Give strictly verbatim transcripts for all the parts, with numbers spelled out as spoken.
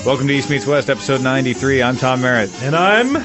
Welcome to East Meets West, episode ninety-three. I'm Tom Merritt. And I'm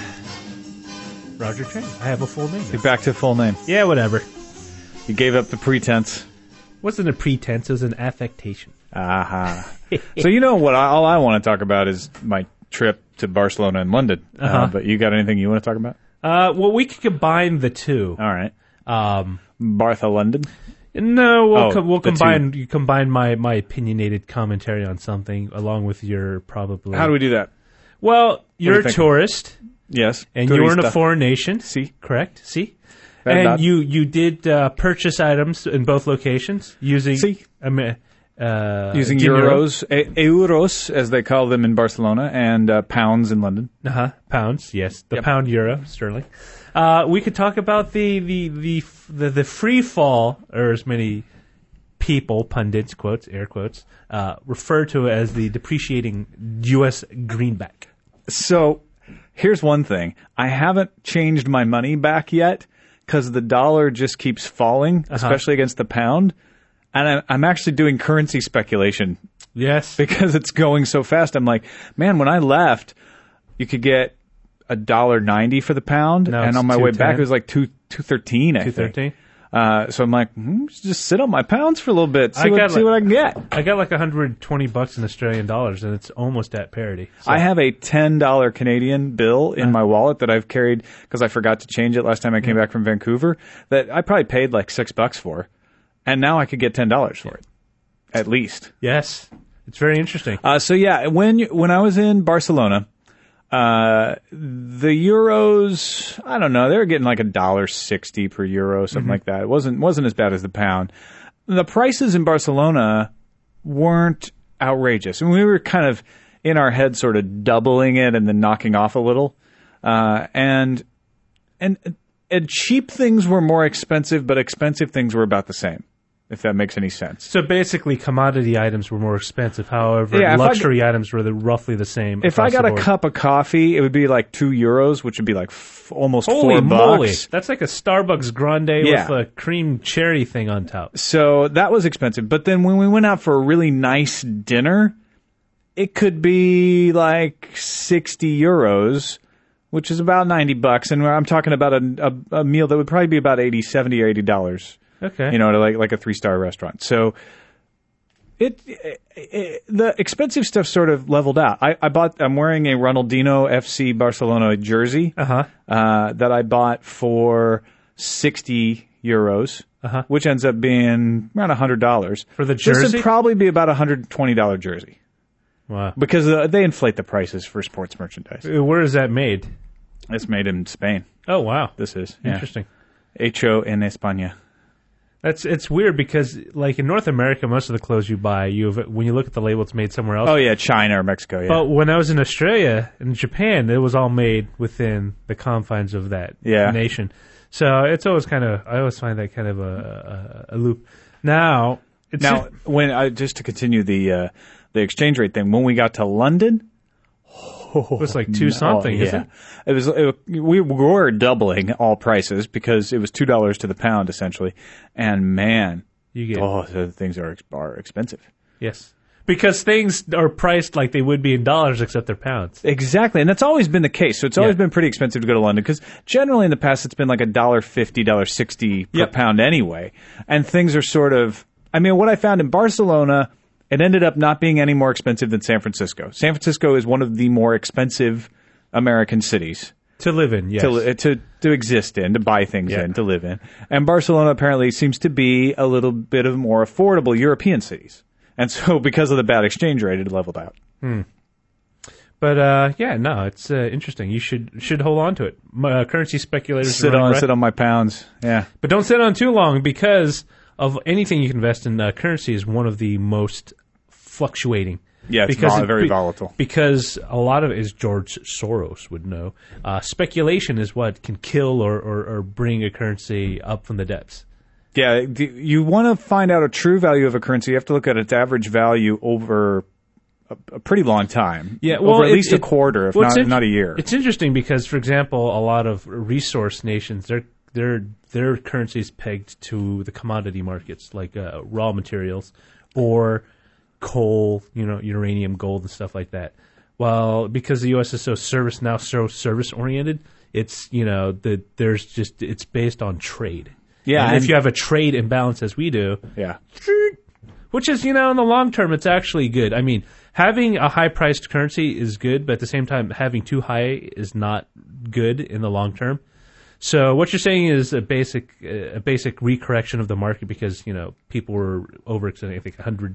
Roger Chang. I have a full name. You're back to full name. Yeah, whatever. You gave up the pretense. Wasn't a pretense, it was an affectation. Aha. So you know what? I, all I want to talk about is my trip to Barcelona and London. Uh-huh. Uh, but you got anything you want to talk about? Uh, well, we could combine the two. All right. Um, Bartha London? no, we'll, Oh, co- we'll the combine you combine my, my opinionated commentary on something along with your probably... How do we do that? Well, you're you a think? tourist, Yes. and you were in a Turista. foreign nation. Si. Correct? See? Verdad. And you, you did uh, purchase items in both locations using... Si. Um, uh, Using dinero. euros, e- euros, as they call them in Barcelona, and uh, pounds in London. Uh-huh. Pounds, yes. The Yep. pound euro, sterling. Uh, we could talk about the, the, the, the, the free fall, or as many people, pundits, quotes, air quotes, uh, refer to as the depreciating U S greenback. So here's one thing. I haven't changed my money back yet because the dollar just keeps falling, Uh-huh. especially against the pound. And I, I'm actually doing currency speculation Yes. because it's going so fast. I'm like, man, when I left, you could get a dollar ninety for the pound, Now and it's on my way back two ten. it was like two two thirteen. I two think. thirteen. Uh, so I'm like, hmm, just sit on my pounds for a little bit, see, I what, got see like- what I can get. I got like one hundred twenty bucks in Australian dollars, and it's almost at parity. So, I have a ten dollar Canadian bill in Uh-huh. my wallet that I've carried because I forgot to change it last time I came back from Vancouver that I probably paid like six bucks for. And now I could get ten dollars for it. At least. yes. It's very interesting. Uh, so yeah, when you, when I was in Barcelona, uh, the euros, I don't know, they were getting like a dollar sixty per euro, something Mm-hmm. like that. It wasn't, wasn't as bad as the pound. The prices in Barcelona weren't outrageous. I mean, we were kind of in our head sort of doubling it and then knocking off a little. Uh, and, and, and cheap things were more expensive, but expensive things were about the same, if that makes any sense. So basically, commodity items were more expensive. However, Yeah, if I luxury items were the, roughly the same. If I across got the a board. cup of coffee, it would be like two euros, which would be like f- almost Holy four moly. bucks. That's like a Starbucks Grande Yeah. with a cream cherry thing on top. So that was expensive. But then when we went out for a really nice dinner, it could be like sixty euros, which is about ninety bucks. And I'm talking about a, a, a meal that would probably be about eighty, seventy or eighty dollars. Okay. You know, like like a three star restaurant. So it, it, it the expensive stuff sort of leveled out. I, I bought. I'm wearing a Ronaldinho F C Barcelona jersey Uh-huh. uh, that I bought for sixty euros, Uh-huh. which ends up being around a hundred dollars For the This jersey? would probably be about a hundred twenty dollar jersey Wow. because uh, they inflate the prices for sports merchandise. Uh, Where is that made? It's made in Spain. Oh, wow. This is yeah. Interesting. Hecho en España. That's it's weird because like in North America, most of the clothes you buy, you have, when you look at the label, it's made somewhere else. Oh yeah, China or Mexico. Yeah. But when I was in Australia and Japan, it was all made within the confines of that Yeah. nation. So it's always kind of I always find that kind of a, a, a loop. Now, it's Now, when I just to continue the uh, the exchange rate thing, when we got to London, it was like two something, oh, isn't yeah, it was. It, we were doubling all prices because it was two dollars to the pound essentially, and man, You get oh, the things are ex- are expensive. yes, because things are priced like they would be in dollars, except they're pounds. Exactly, and that's always been the case. So it's always Yeah. been pretty expensive to go to London because generally in the past it's been like a dollar fifty, dollar sixty per Yep. pound anyway, and things are sort of. I mean, what I found in Barcelona, it ended up not being any more expensive than San Francisco. San Francisco is one of the more expensive American cities To live in, yes. to to to exist in, to buy things Yeah. in, to live in, and Barcelona apparently seems to be a little bit of more affordable European cities. And so, because of the bad exchange rate, it leveled out. But uh, yeah, no, it's uh, interesting. You should should hold on to it. Uh, currency speculators Sit are running on, right- sit on my pounds. Yeah. But don't sit on too long because of anything you can invest in. Uh, currency is one of the most fluctuating. Yeah, it's because vol- it- very be- volatile. Because a lot of it, as George Soros would know, uh, speculation is what can kill or, or, or bring a currency up from the depths. Yeah, do you want to find out a true value of a currency, you have to look at its average value over a, a pretty long time. Yeah, well, over at it- least a it- quarter, if well, it's not in- not a year. It's interesting because, for example, a lot of resource nations, their their their currency is pegged to the commodity markets, like uh, raw materials or coal, you know, uranium, gold, and stuff like that. well, because the U S is so service now so service oriented, it's you know the there's just it's based on trade. Yeah, and and if you have a trade imbalance as we do, yeah, which is you know in the long term it's actually good. I mean, having a high priced currency is good, but at the same time having too high is not good in the long term. So what you're saying is a basic uh, a basic recorrection of the market because you know people were overextending. I think one hundred,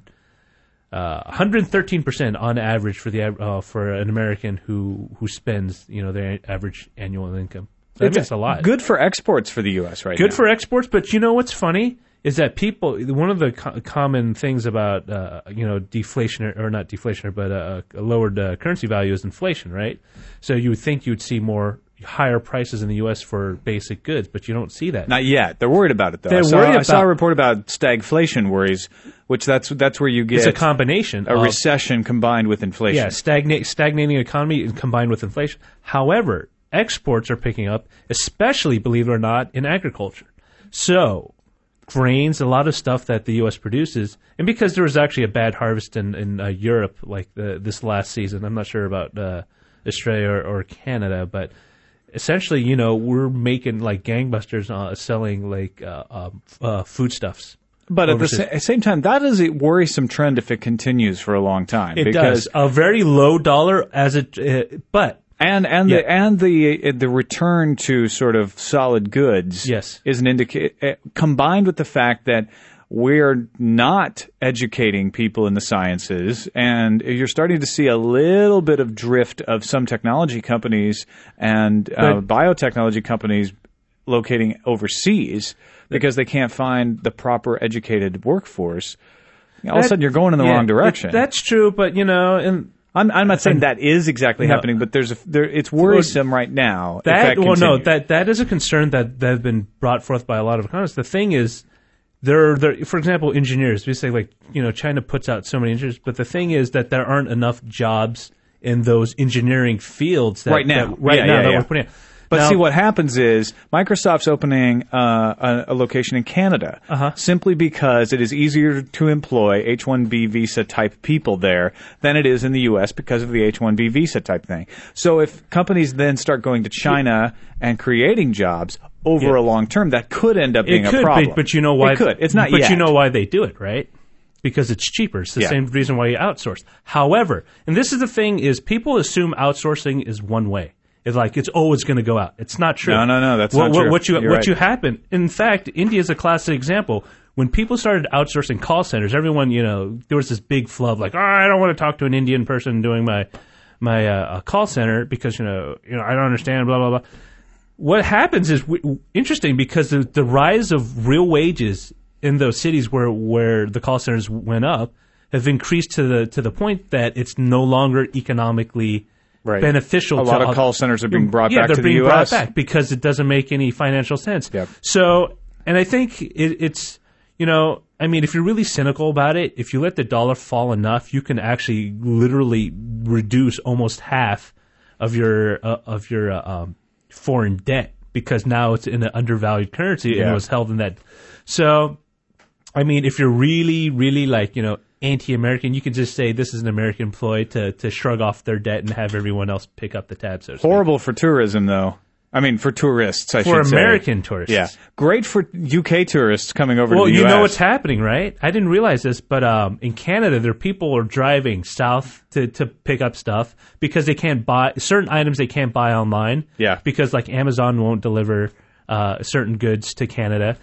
uh, one hundred thirteen percent on average for the uh, for an American who who spends you know their average annual income. So that's a lot. Good for exports for the U S right Good now. for exports, but you know what's funny is that people. One of the co- common things about uh, you know deflation or not deflationary, but uh, a lowered uh, currency value is inflation, right? So you would think you'd see more. Higher prices in the U S for basic goods, but you don't see that. Not yet. They're worried about it, though. They're I saw, worried I saw a about- report about stagflation worries, which that's that's where you get It's a combination a of recession combined with inflation. yeah, stagnate, stagnating economy combined with inflation. However, exports are picking up, especially, believe it or not, in agriculture. So, grains, a lot of stuff that the U S produces, and because there was actually a bad harvest in, in uh, Europe like the, this last season, I'm not sure about uh, Australia or, or Canada, but essentially, you know, we're making like gangbusters uh, selling like uh, uh, uh, foodstuffs. But at the overseas. sa- same time, that is a worrisome trend if it continues for a long time. It because does a very low dollar as it, uh, but And and Yeah. the and the the return to sort of solid goods Yes. is an indicator combined with the fact that we're not educating people in the sciences, and you're starting to see a little bit of drift of some technology companies and uh, But- biotechnology companies locating overseas because they can't find the proper educated workforce. All of a That- sudden, you're going in the yeah, wrong direction. it- that's true, but you know, and I'm, I'm not saying that is exactly No. happening, but there's a, there, it's worrisome right now. if that, that well, no, continues. that that is a concern that that has been brought forth by a lot of economists. The thing is, there, there, for example, engineers. We say like you know, China puts out so many engineers, but the thing is that there aren't enough jobs in those engineering fields that, Right now. that- right Yeah, now yeah, that yeah. we're putting out. But Now- see, what happens is Microsoft's opening uh, a, a location in Canada Uh-huh. simply because it is easier to employ H one B visa type people there than it is in the U S because of the H one B visa type thing. So if companies then start going to China and creating jobs over Yeah. a long term, that could end up being It could, a problem. but, but you know why? It could. It's not But yet. you know why they do it, right? Because it's cheaper. It's the Yeah. same reason why you outsource. However, and this is the thing: is people assume outsourcing is one way. It's like it's always going to go out. It's not true. No, no, no, that's what, not what, true. What you You're what right. you happen? In fact, India is a classic example. When people started outsourcing call centers, everyone, you know, there was this big flub like, oh, I don't want to talk to an Indian person doing my my uh, call center because you know, you know, I don't understand. Blah blah blah. What happens is w- interesting because the, the rise of real wages in those cities where where the call centers went up have increased to the to the point that it's no longer economically Right. beneficial. A to lot of all- call centers are being brought yeah, back they're to the being U S. brought back because it doesn't make any financial sense. Yep. So, and I think it, it's you know, I mean, if you're really cynical about it, if you let the dollar fall enough, you can actually literally reduce almost half of your uh, of your uh, um, foreign debt because now it's in an undervalued currency and Yeah. it was held in that. So, I mean, if you're really, really like you know anti-American, you can just say this is an American ploy to to shrug off their debt and have everyone else pick up the tab. So to speak. Horrible for tourism, though. I mean, for tourists, I For should say. American tourists. Yeah. Great for U K tourists coming over Well, to the you U S. know what's happening, right? I didn't realize this, but um, in Canada, there people are driving south to, to pick up stuff because they can't buy certain items they can't buy online. Yeah. Because like Amazon won't deliver uh, certain goods to Canada,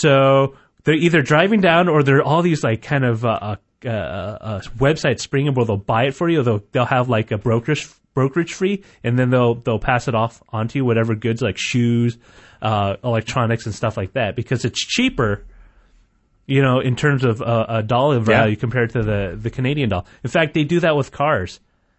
so they're either driving down or there are all these like kind of uh, uh, uh, uh, websites springing up where they'll buy it for you. Or they'll they'll have like a brokerage brokerage fee, and then they'll they'll pass it off onto you, whatever goods like shoes, uh, electronics, and stuff like that, because it's cheaper, you know, in terms of uh, a dollar value Yeah. compared to the, the Canadian dollar. In fact, they do that with cars.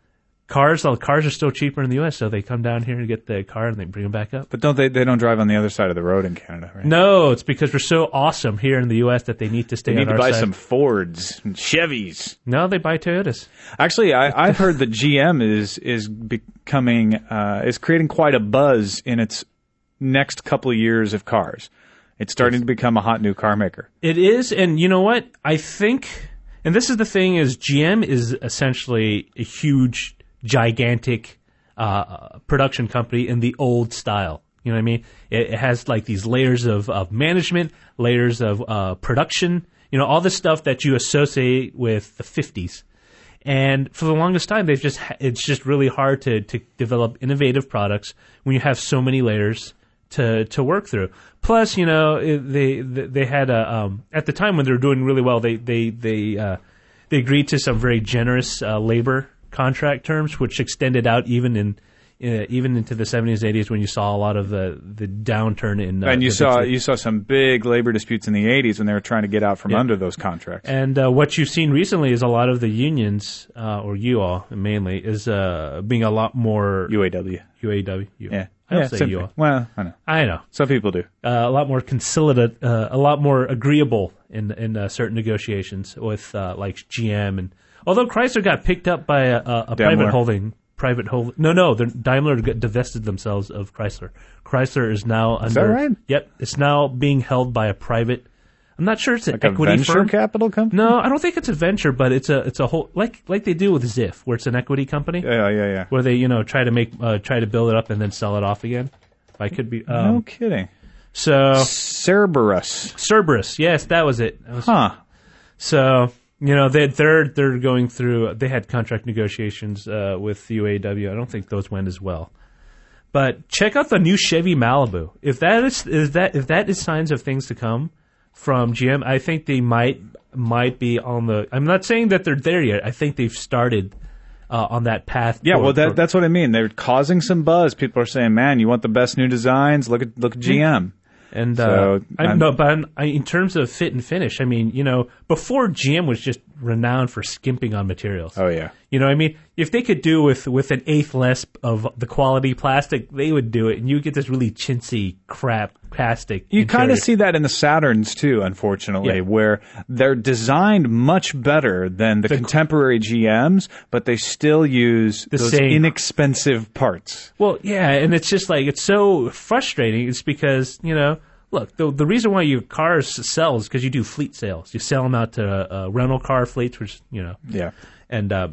Cars, the cars are still cheaper in the U S, so they come down here and get the car and they bring them back up. But don't they? They don't drive on the other side of the road in Canada, right? No, it's because we're so awesome here in the U S that they need to stay They on need to our buy side. some Fords and Chevys. No, they buy Toyotas. Actually, I, I've heard that G M is is becoming uh, is creating quite a buzz in its next couple of years of cars. It's starting to become a hot new car maker. It is, and you know what? I think, and this is the thing: is G M is essentially a huge gigantic uh, production company in the old style. You know what I mean? It, it has like these layers of, of management, layers of uh, production, you know, all the stuff that you associate with the fifties. And for the longest time, they've just it's just really hard to, to develop innovative products when you have so many layers to to work through. Plus, you know, they they had a um, at the time when they were doing really well, they they they uh, they agreed to some very generous uh, labor contract terms, which extended out even in uh, even into the seventies and eighties when you saw a lot of the, the downturn in. Uh, and you the saw big- you saw some big labor disputes in the eighties when they were trying to get out from Yeah. under those contracts. And uh, what you've seen recently is a lot of the unions, uh, or you all mainly, is uh, being a lot more U A W. U A W. You all. Yeah. I don't yeah, say same you thing. all. Well, I know. I know. Some people do. Uh, a lot more conciliate, uh, a lot more agreeable in in uh, certain negotiations with uh, like G M, and although Chrysler got picked up by a, a, a private holding, private hold. No, no, they're- Daimler got divested themselves of Chrysler. Chrysler is now under. Is that right? Yep, it's now being held by a private. I'm not sure it's an Like a equity venture firm. capital company? No, I don't think it's a venture, but it's a it's a whole like like they do with Ziff, where it's an equity company Yeah, yeah, yeah. where they you know try to make uh, try to build it up and then sell it off again. I could be no um, kidding. so. Cerberus. Cerberus, yes, that was it. That was- Huh. So you know they they're they're going through. They had contract negotiations uh, with U A W. I don't think those went as well. But check out the new Chevy Malibu. If that is, is that if that is signs of things to come from G M, I think they might might be on the. I'm not saying that they're there yet. I think they've started uh, on that path. Yeah, for- well, that, for- that's what I mean. They're causing some buzz. People are saying, "Man, you want the best new designs? Look at look at G M." And uh, So, I, I'm- no, but I'm, I, in terms of fit and finish, I mean, you know, before G M was just renowned for skimping on materials. Oh yeah. You know what I mean? If they could do with, with an eighth less of the quality plastic, they would do it, and you would get this really chintzy crap plastic. You kind of interior. see that in the Saturns too, unfortunately, Yeah. where they're designed much better than the, contemporary G Ms, but they still use The those same- inexpensive parts. Well, yeah, and it's just like, it's so frustrating. It's because, you know, look, the the reason why your cars sell is because you do fleet sales. You sell them out to uh, rental car fleets, which, you know, Yeah. and, uh,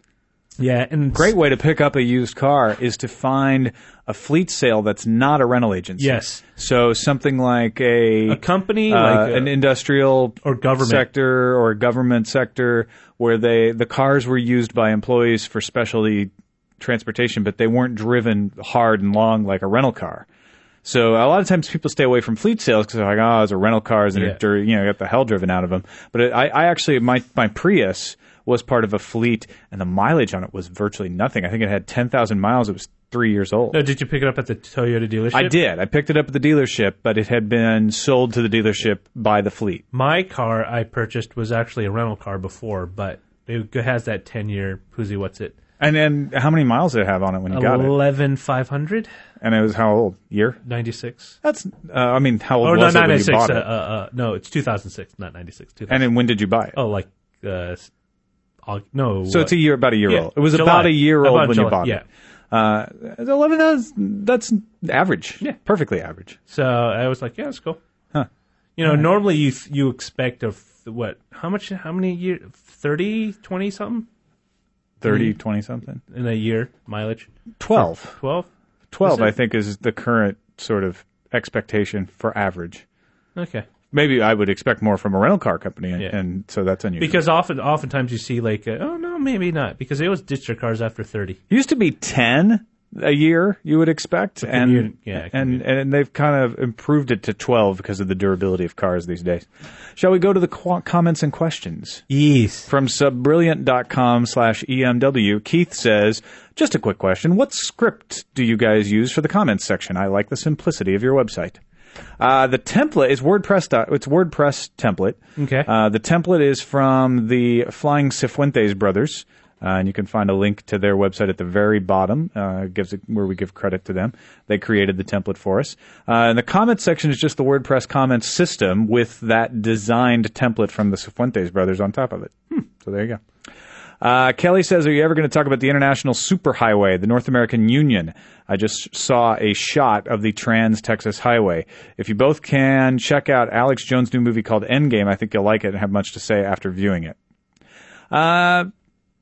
yeah, and Great way to pick up a used car is to find a fleet sale that's not a rental agency. Yes. So something like a, a company uh, like a, an industrial or government. sector or a government sector where they the cars were used by employees for specialty transportation, but they weren't driven hard and long like a rental car. So a lot of times people stay away from fleet sales because they're like, oh, it's a rental cars and Yeah. it, you know, got the hell driven out of them. But it, I, I actually my my Prius was part of a fleet, and the mileage on it was virtually nothing. I think it had ten thousand miles. It was three years old. No, did you pick it up at the Toyota dealership? I did. I picked it up at the dealership, but it had been sold to the dealership by the fleet. My car I purchased was actually a rental car before, but it has that ten-year Puzy, what's it? And then how many miles did it have on it when you got it? eleven five hundred And it was how old? Year? ninety-six. That's, uh, I mean, how old Oh, no, was it not when you ninety-six. bought Uh, it? uh, uh, no, it's two thousand six, not ninety-six. two thousand. And then when did you buy it? Oh, like, uh, Aug- no. So uh, it's a year, about a year yeah, old. It was July. about a year old About when July, you bought yeah. it. Uh, eleven, that's, that's average. Yeah. Perfectly average. So I was like, yeah, that's cool. Huh. You know, normally you you expect of what? How much? How many years? thirty, twenty something thirty, twenty something? in a year mileage? twelve. twelve? twelve, Is it? I think, is the current sort of expectation for average. Okay. Maybe I would expect more from a rental car company, and, Yeah. and so that's unusual. Because often, oftentimes you see like, uh, oh no, maybe not, because they always ditch their cars after thirty. It used to be ten a year, you would expect, and commu- yeah, and commu- and they've kind of improved it to twelve because of the durability of cars these days. Shall we go to the qu- comments and questions? Yes. From subbrilliant.com slash EMW, Keith says, just a quick question. What script do you guys use for the comments section? I like the simplicity of your website. Uh, the template is WordPress. dot- It's WordPress template. Okay. Uh, the template is from the Flying Cifuentes brothers. Uh, and you can find a link to their website at the very bottom. Uh, it gives it, where we give credit to them. They created the template for us. Uh, and the comments section is just the WordPress comments system with that designed template from the Cifuentes brothers on top of it. Hmm. So there you go. Uh, Kelly says, are you ever going to talk about the International Superhighway, the North American Union? I just saw a shot of the Trans-Texas Highway. If you both can, check out Alex Jones' new movie called Endgame. I think you'll like it and have much to say after viewing it. Uh,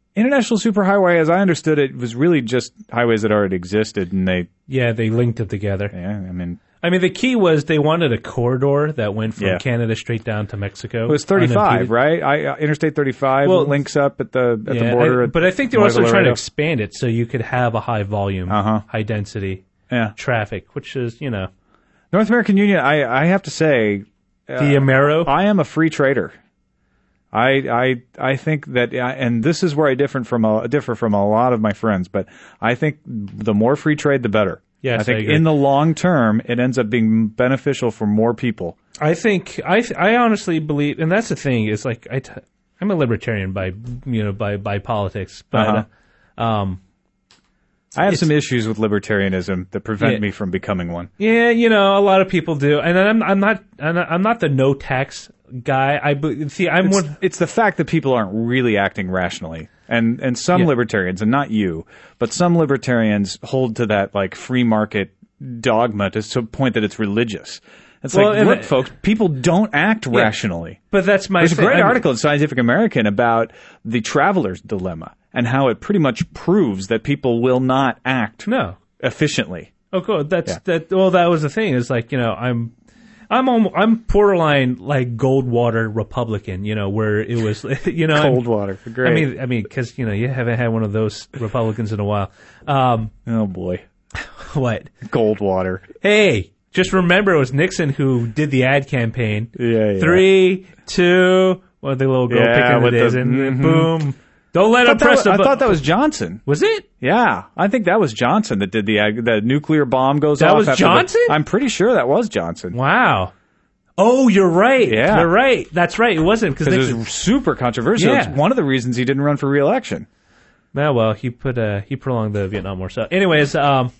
International Superhighway, as I understood it, was really just highways that already existed, and they... Yeah, they linked it together. Yeah, I mean... I mean, the key was they wanted a corridor that went from Yeah. Canada straight down to Mexico. It was thirty-five, unimpeded. right? I, uh, Interstate thirty-five Well, links up at the at Yeah, the border. I- at but I think they were also Nuevo trying to Laredo. expand it so you could have a high volume, Uh-huh. high density Yeah. traffic, which is, you know, North American Union, I, I have to say... Uh, the Amero. I am a free trader. I I I think that, and this is where I differ from a, differ from a lot of my friends, but I think the more free trade, the better. Yes, I think I agree. in the long term, it ends up being beneficial for more people. I think I th- I honestly believe, and that's the thing is like I t- I'm a libertarian by you know by by politics, but Uh-huh. um, I have It's- some issues with libertarianism that prevent Yeah. me from becoming one. yeah, you know, a lot of people do, and I'm I'm not I'm not, I'm not the no tax guy. I be- see I'm It's, one. it's the fact that people aren't really acting rationally. And and some Yeah. libertarians, and not you, but some libertarians hold to that like free market dogma to the point that it's religious. It's Well, like, and look, I- folks, people don't act rationally. But that's my There's a thing. great I'm- article in Scientific American about the traveler's dilemma and how it pretty much proves that people will not act No. efficiently. Oh, cool. That's Yeah. that. Well, that was the thing. Is like you know, I'm, I'm, almo- I'm borderline like Goldwater Republican. You know, where it was, you know, I'm- Coldwater, great. I mean, I mean, because you know, you haven't had one of those Republicans in a while. Um, oh boy, what? Goldwater. Hey, just remember, it was Nixon who did the ad campaign. Yeah, yeah. Three, two, well, the little girl Yeah, picking with it is, the- and mhm. boom. Don't let I him thought, press that, the I button. thought that was Johnson. Was it? Yeah, I think that was Johnson that did the ag- the nuclear bomb goes That off. was after the- Johnson? I'm pretty sure that was Johnson. Wow. Oh, you're right. Yeah. You're right. That's right. It wasn't because Because it was super controversial. Yeah. It's one of the reasons he didn't run for re-election. Yeah, well, he put uh, he prolonged the Vietnam War. So, anyways, um,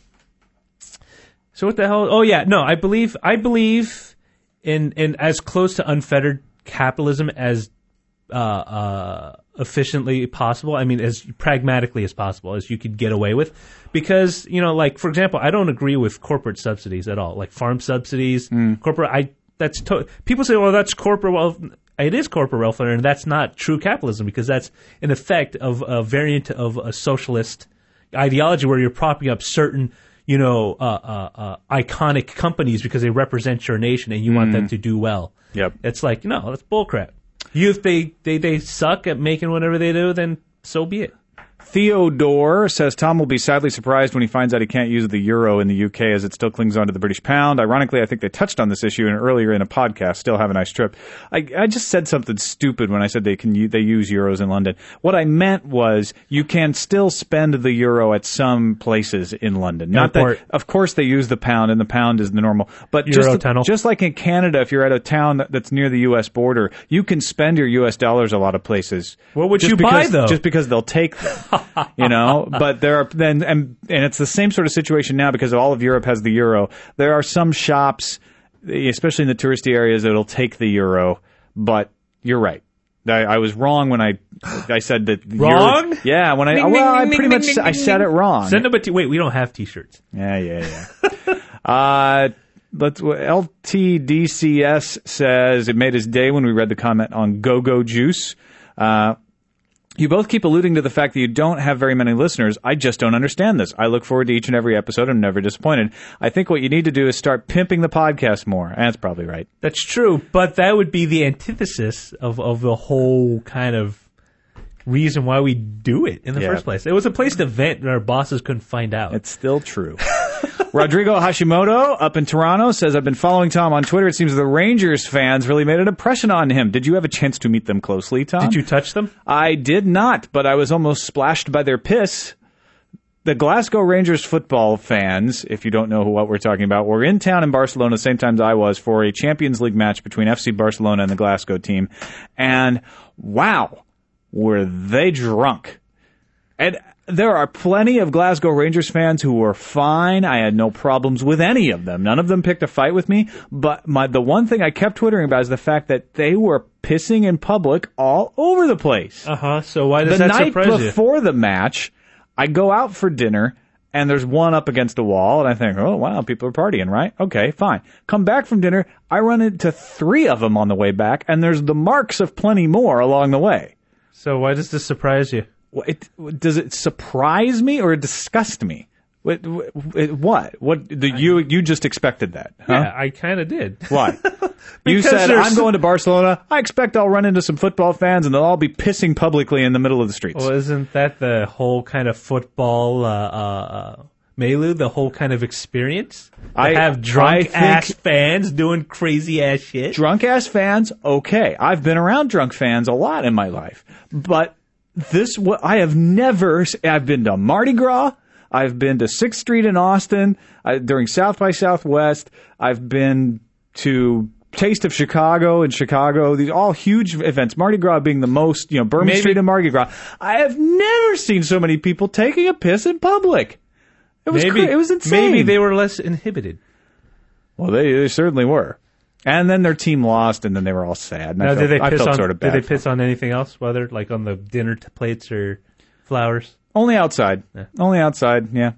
so what the hell? Oh yeah, no, I believe I believe in in as close to unfettered capitalism as uh, uh, efficiently possible. I mean, as pragmatically as possible as you could get away with, because you know, like for example, I don't agree with corporate subsidies at all, like farm subsidies, corporate. I that's to- people say, well, that's corporate wealth. It is corporate welfare, and that's not true capitalism because that's an effect of a variant of a socialist ideology where you're propping up certain, you know, uh, uh, uh, iconic companies because they represent your nation and you want them to do well. Yep. It's like, no, that's bullcrap. You, if they, they, they suck at making whatever they do, then so be it. Theodore says Tom will be sadly surprised when he finds out he can't use the euro in the U K as it still clings onto the British pound. Ironically, I think they touched on this issue in, earlier in a podcast. Still have a nice trip. I, I just said something stupid when I said they can u- they use euros in London. What I meant was you can still spend the euro at some places in London. Not Airport. that, of course, they use the pound, and the pound is the normal. But Euro just tunnel. just like in Canada, if you're at a town that, that's near the U S border, you can spend your U S dollars a lot of places. What would Just you buy, because- though? Just because they'll take them, you know. But there are then, and and it's the same sort of situation now because all of Europe has the euro. There are some shops, especially in the touristy areas, that'll take the euro. But you're right. I, I was wrong when I I said that. the Wrong? Euro, yeah, when I Ding, well, ding, I pretty ding, much ding, I ding, said ding. it wrong. Send them a t- wait, we don't have T-shirts. Yeah, yeah, yeah. uh, let's. L T D C S says it made his day when we read the comment on Go-Go Juice. Uh, you both keep alluding to the fact that you don't have very many listeners. I just don't understand this. I look forward to each and every episode. I'm never disappointed. I think what you need to do is start pimping the podcast more. That's probably right. That's true, but that would be the antithesis of, of the whole kind of reason why we do it in the Yeah. first place. It was a place to vent and our bosses couldn't find out. It's still true. Rodrigo Hashimoto up in Toronto says, I've been following Tom on Twitter. It seems the Rangers fans really made an impression on him. Did you have a chance to meet them closely, Tom? Did you touch them? I did not, but I was almost splashed by their piss. The Glasgow Rangers football fans, if you don't know what we're talking about, were in town in Barcelona the same time as I was for a Champions League match between F C Barcelona and the Glasgow team. And wow, were they drunk. And there are plenty of Glasgow Rangers fans who were fine. I had no problems with any of them. None of them picked a fight with me. But my the one thing I kept twittering about is the fact that they were pissing in public all over the place. Uh-huh. So why does The that night surprise you? before the match, I go out for dinner, and there's one up against the wall, and I think, oh, wow, people are partying, right? Okay, fine. Come back from dinner, I run into three of them on the way back, and there's the marks of plenty more along the way. So why does this surprise you? it, does it surprise me or disgust me? What? What? What? The, you you just expected that? Huh? Yeah, I kind of did. Why? You said, there's- I'm going to Barcelona. I expect I'll run into some football fans and they'll all be pissing publicly in the middle of the streets. Well, isn't that the whole kind of football uh, uh, uh, milieu, the whole kind of experience? I have I drunk think- ass fans doing crazy ass shit. Drunk ass fans, okay. I've been around drunk fans a lot in my life. But this, what I have never, I've been to Mardi Gras. I've been to sixth Street in Austin I, during South by Southwest. I've been to Taste of Chicago in Chicago. These all huge events. Mardi Gras being the most, you know, Bourbon Maybe- Street and Mardi Gras. I have never seen so many people taking a piss in public. It was maybe cra- it was insane. Maybe they were less inhibited. Well, they, they certainly were. And then their team lost, and then they were all sad. And I Now, felt, did they I piss felt on? sort of did bad. they for piss on anything else? Whether like on the dinner t- plates or flowers? Only outside. Yeah. Only outside, yeah.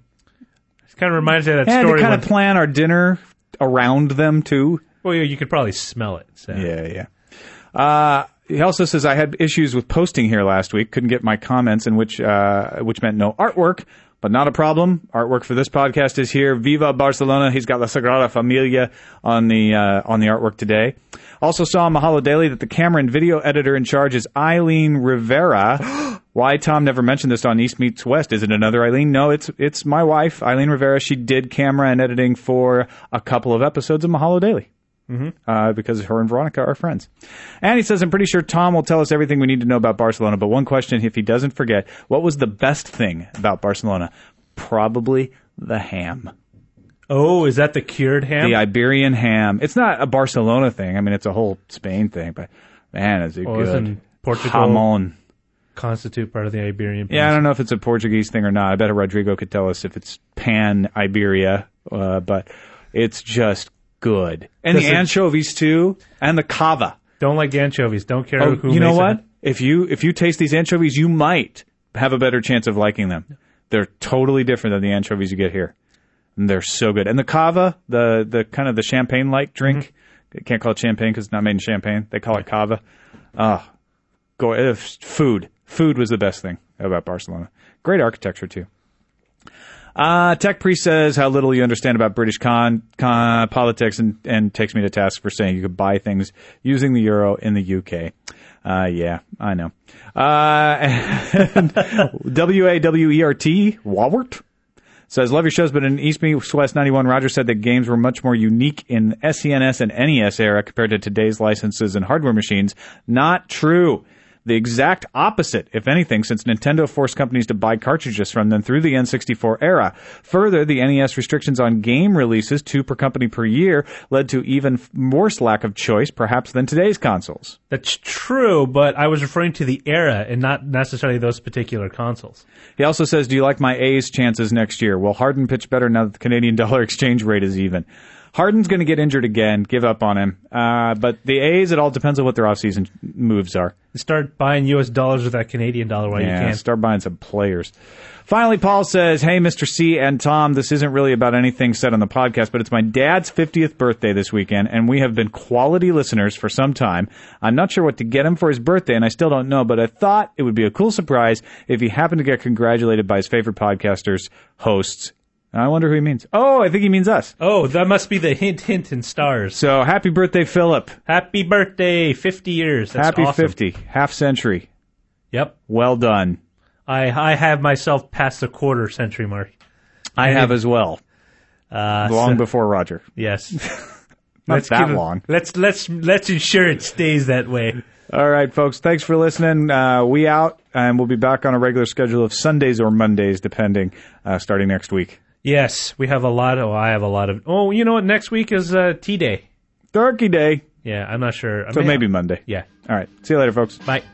It kind of reminds me of that And story. to kind when, of plan our dinner around them, too. well, you could probably smell it. So. Yeah, yeah. Uh, he also says, I had issues with posting here last week. Couldn't get my comments, in which uh, which meant no artwork, but not a problem. Artwork for this podcast is here. Viva Barcelona. He's got La Sagrada Familia on the uh, on the artwork today. Also saw on Mahalo Daily that the camera and video editor in charge is Eileen Rivera. Why Tom never mentioned this on East Meets West? Is it another Eileen? No, it's it's my wife, Eileen Rivera. She did camera and editing for a couple of episodes of Mahalo Daily. Mm-hmm. Uh, because her and Veronica are friends. And he says, I'm pretty sure Tom will tell us everything we need to know about Barcelona, but one question, if he doesn't forget, what was the best thing about Barcelona? Probably the ham. Oh, is that the cured ham? The Iberian ham. It's not a Barcelona thing. I mean, it's a whole Spain thing, but man, is it Oh, good. isn't Portugal Jamon. constitute part of the Iberian Yeah, I Peninsula? don't know if it's a Portuguese thing or not. I bet Rodrigo could tell us if it's pan-Iberia, uh, but it's just good. And Does the it- anchovies, too, and the cava. Don't like anchovies. Don't care Oh, who you know makes what? it. If you if you taste these anchovies, you might have a better chance of liking them. They're totally different than the anchovies you get here, and they're so good. And the cava, the the kind of the champagne-like drink, Mm-hmm. they can't call it champagne because it's not made in Champagne. They call it cava. Ah, go uh, food. Food was the best thing about Barcelona. Great architecture too. Uh, Tech Priest says how little you understand about British con, con politics and, and takes me to task for saying you could buy things using the euro in the U K. Uh, yeah, I know. Uh, and W A W E R T, Walwart, says, love your shows, but in East Meets West ninety-one, Roger said that games were much more unique in S E N S and N E S era compared to today's licenses and hardware machines. Not true. The exact opposite, if anything, since Nintendo forced companies to buy cartridges from them through the N sixty-four era. Further, the N E S restrictions on game releases, two per company per year, led to even worse lack of choice, perhaps, than today's consoles. That's true, but I was referring to the era and not necessarily those particular consoles. He also says, do you like my A's chances next year? Will Harden pitch better now that the Canadian dollar exchange rate is even? Harden's going to get injured again. Give up on him. Uh, but the A's, it all depends on what their offseason moves are. Start buying U S dollars with that Canadian dollar while Yeah, you can. start buying some players. Finally, Paul says, hey, Mister C and Tom, this isn't really about anything said on the podcast, but it's my dad's fiftieth birthday this weekend, and we have been quality listeners for some time. I'm not sure what to get him for his birthday, and I still don't know, but I thought it would be a cool surprise if he happened to get congratulated by his favorite podcasters, hosts. And I wonder who he means. Oh, I think he means us. Oh, that must be the hint, hint, and stars. So happy birthday, Philip. Happy birthday, fifty years. That's Happy awesome. fifty, half century. Yep. Well done. I I have myself past the quarter century mark. I have as well. Uh, Long so- before Roger. Yes. Not Let's that give it- long. Let's let's let's ensure it stays that way. All right, folks. Thanks for listening. Uh, we out, and we'll be back on a regular schedule of Sundays or Mondays, depending, uh, starting next week. Yes, we have a lot of. I have a lot of. Oh, you know what? Next week is uh, Tea Day. Turkey Day. Yeah, I'm not sure. I So mean, maybe Monday. Yeah. All right. See you later, folks. Bye.